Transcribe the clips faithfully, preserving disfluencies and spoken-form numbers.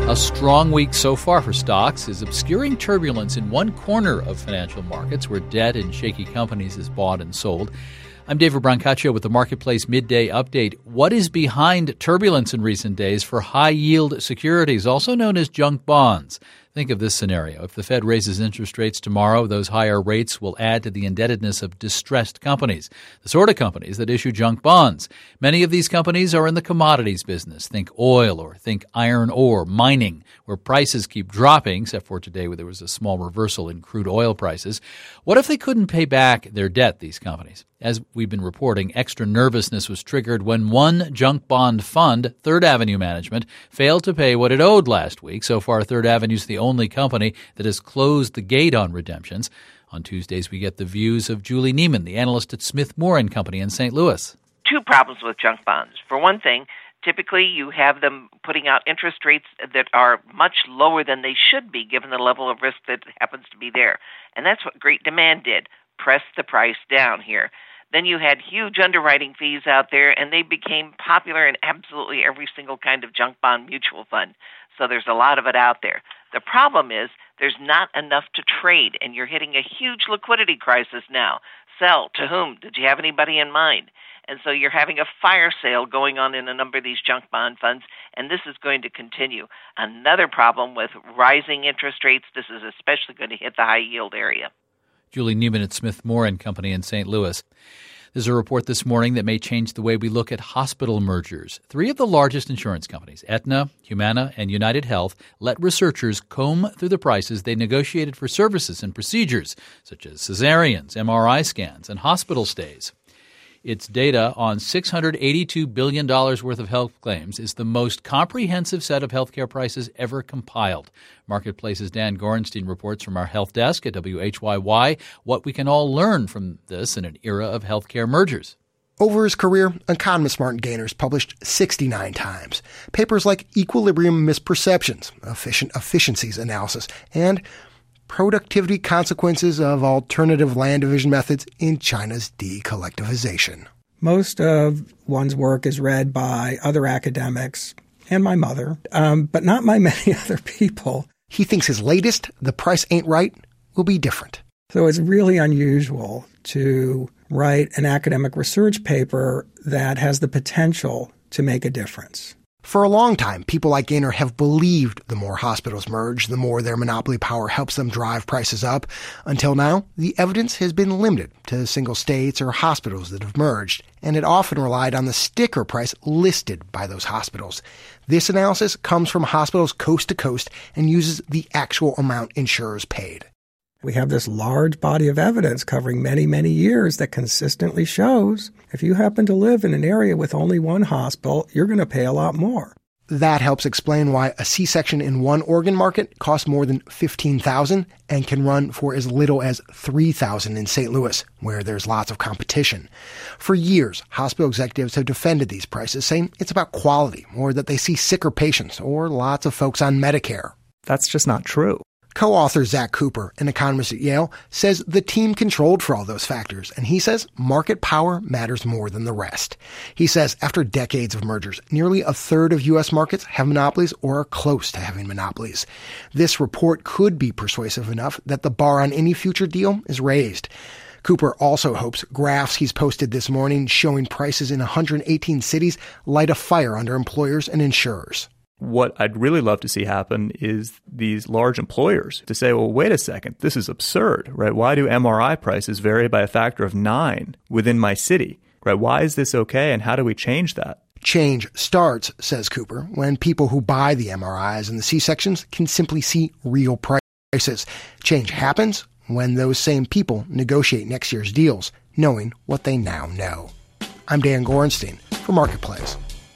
A strong week so far for stocks is obscuring turbulence in one corner of financial markets where debt in shaky companies is bought and sold. I'm David Brancaccio with the Marketplace Midday Update. What is behind turbulence in recent days for high-yield securities, also known as junk bonds? Think of this scenario. If the Fed raises interest rates tomorrow, those higher rates will add to the indebtedness of distressed companies, the sort of companies that issue junk bonds. Many of these companies are in the commodities business. Think oil or think iron ore, mining, where prices keep dropping, except for today where there was a small reversal in crude oil prices. What if they couldn't pay back their debt, these companies? As we've been reporting, extra nervousness was triggered when one junk bond fund, Third Avenue Management, failed to pay what it owed last week. So far, Third Avenue is the only company that has closed the gate on redemptions. On Tuesdays, we get the views of Julie Neiman, the analyst at Smith Moore and Company in Saint Louis. Two problems with junk bonds. For one thing, typically you have them putting out interest rates that are much lower than they should be given the level of risk that happens to be there. And that's what great demand did, press the price down here. Then you had huge underwriting fees out there, and they became popular in absolutely every single kind of junk bond mutual fund. So there's a lot of it out there. The problem is there's not enough to trade, and you're hitting a huge liquidity crisis now. Sell to whom? Did you have anybody in mind? And so you're having a fire sale going on in a number of these junk bond funds, and this is going to continue. Another problem with rising interest rates, this is especially going to hit the high-yield area. Julie Neiman at Smith Moore and Company in Saint Louis. There's a report this morning that may change the way we look at hospital mergers. Three of the largest insurance companies, Aetna, Humana, and United Health, let researchers comb through the prices they negotiated for services and procedures, such as cesareans, M R I scans, and hospital stays. Its data on six hundred eighty-two billion dollars worth of health claims is the most comprehensive set of healthcare prices ever compiled. Marketplace's Dan Gorenstein reports from our health desk at W H Y Y what we can all learn from this in an era of healthcare mergers. Over his career, economist Martin Gaynor's published sixty-nine times. Papers like Equilibrium Misperceptions, Efficient Efficiencies Analysis, and Productivity Consequences of Alternative Land Division Methods in China's Decollectivization. Most of one's work is read by other academics and my mother, um, but not by many other people. He thinks his latest, The Price Ain't Right, will be different. So it's really unusual to write an academic research paper that has the potential to make a difference. For a long time, people like Gaynor have believed the more hospitals merge, the more their monopoly power helps them drive prices up. Until now, the evidence has been limited to single states or hospitals that have merged, and it often relied on the sticker price listed by those hospitals. This analysis comes from hospitals coast to coast and uses the actual amount insurers paid. We have this large body of evidence covering many, many years that consistently shows if you happen to live in an area with only one hospital, you're going to pay a lot more. That helps explain why a C-section in one organ market costs more than fifteen thousand dollars and can run for as little as three thousand dollars in Saint Louis, where there's lots of competition. For years, hospital executives have defended these prices, saying it's about quality, or that they see sicker patients, or lots of folks on Medicare. That's just not true. Co-author Zach Cooper, an economist at Yale, says the team controlled for all those factors, and he says market power matters more than the rest. He says after decades of mergers, nearly a third of U S markets have monopolies or are close to having monopolies. This report could be persuasive enough that the bar on any future deal is raised. Cooper also hopes graphs he's posted this morning showing prices in one hundred eighteen cities light a fire under employers and insurers. What I'd really love to see happen is these large employers to say, well, wait a second, this is absurd, right? Why do M R I prices vary by a factor of nine within my city, right? Why is this okay, and how do we change that? Change starts, says Cooper, when people who buy the M R Is and the C-sections can simply see real prices. Change happens when those same people negotiate next year's deals, knowing what they now know. I'm Dan Gorenstein for Marketplace.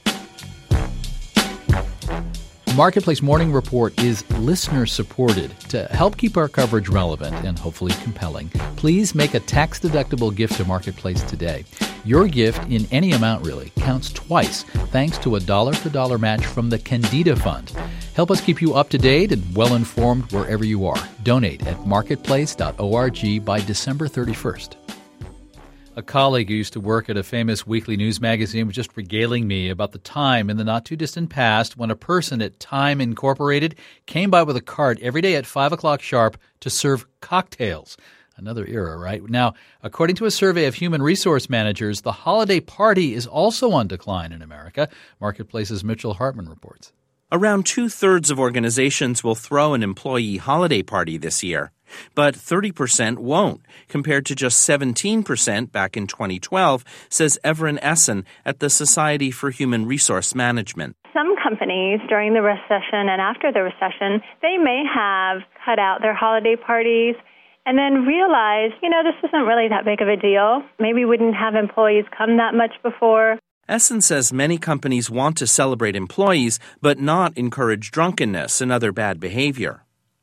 Marketplace Morning Report is listener-supported. To help keep our coverage relevant and hopefully compelling, please make a tax-deductible gift to Marketplace today. Your gift, in any amount really, counts twice thanks to a dollar-for-dollar match from the Candida Fund. Help us keep you up-to-date and well-informed wherever you are. Donate at marketplace dot org by December thirty-first. A colleague who used to work at a famous weekly news magazine was just regaling me about the time in the not-too-distant past when a person at Time Incorporated came by with a cart every day at five o'clock sharp to serve cocktails. Another era, right? Now, according to a survey of human resource managers, the holiday party is also on decline in America. Marketplace's Mitchell Hartman reports. Around two-thirds of organizations will throw an employee holiday party this year, but thirty percent won't, compared to just seventeen percent back in twenty twelve, says Everin Essen at the Society for Human Resource Management. Some companies during the recession and after the recession, they may have cut out their holiday parties and then realized, you know, this isn't really that big of a deal. Maybe we wouldn't have employees come that much before. Essen says many companies want to celebrate employees, but not encourage drunkenness and other bad behavior.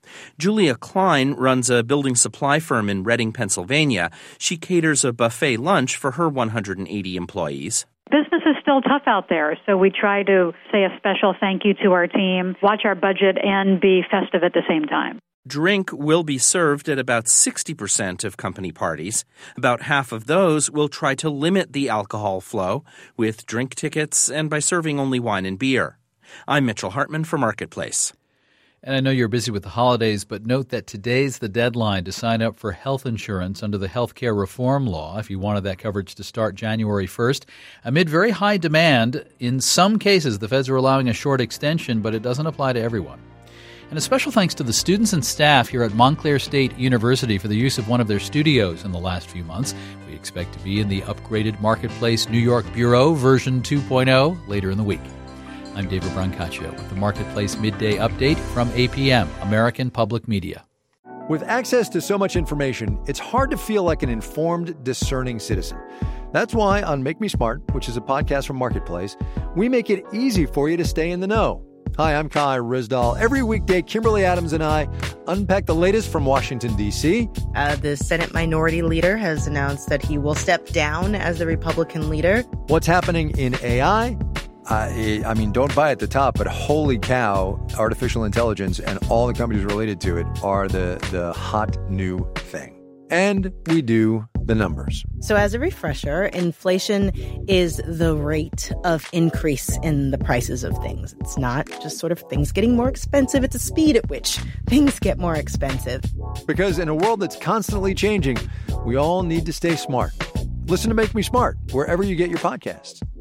Julia Klein runs a building supply firm in Reading, Pennsylvania. She caters a buffet lunch for her one hundred eighty employees. Business is still tough out there, so we try to say a special thank you to our team, watch our budget, and be festive at the same time. Drink will be served at about sixty percent of company parties. About half of those will try to limit the alcohol flow with drink tickets and by serving only wine and beer. I'm Mitchell Hartman for Marketplace. And I know you're busy with the holidays, but note that today's the deadline to sign up for health insurance under the health care reform law if you wanted that coverage to start January first. Amid very high demand, in some cases the feds are allowing a short extension, but it doesn't apply to everyone. And a special thanks to the students and staff here at Montclair State University for the use of one of their studios in the last few months. We expect to be in the upgraded Marketplace New York Bureau version two point oh later in the week. I'm David Brancaccio with the Marketplace Midday Update from A P M, American Public Media. With access to so much information, it's hard to feel like an informed, discerning citizen. That's why on Make Me Smart, which is a podcast from Marketplace, we make it easy for you to stay in the know. Hi, I'm Kai Rizdal. Every weekday, Kimberly Adams and I unpack the latest from Washington, D C Uh, the Senate Minority Leader has announced that he will step down as the Republican leader. What's happening in A I? Uh, I mean, don't buy at the top, but holy cow, artificial intelligence and all the companies related to it are the, the hot new thing. And we do the numbers. So as a refresher, inflation is the rate of increase in the prices of things. It's not just sort of things getting more expensive. It's a speed at which things get more expensive. Because in a world that's constantly changing, we all need to stay smart. Listen to Make Me Smart wherever you get your podcasts.